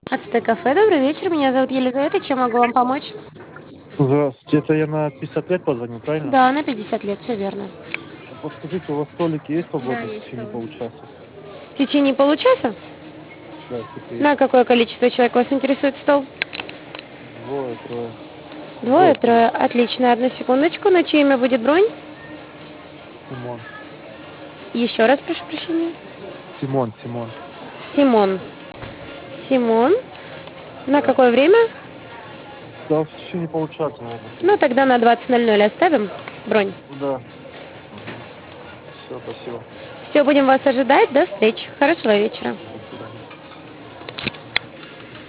Ацтек-кафе, добрый вечер, меня зовут Елизавета, чем могу вам помочь? Здравствуйте, это я на 50 лет позвонил, правильно? Да, на 50 лет, все верно. Подскажите, у вас столики есть Да, свободные в есть течение стол. получаса? В течение получаса? Да, сколько есть? На какое количество человек вас интересует стол? Двое, трое. Двое, Трое. трое, отлично, одну секундочку, на чье имя будет бронь? Симон. Еще раз прошу прощения. Симон. Симон. Симон, на Да. какое время? Да, в течение получаса можно, в Ну, принципе. тогда на 20:00 оставим бронь. Да. Угу. Все, спасибо. Все, будем вас ожидать, до встречи, хорошего вечера.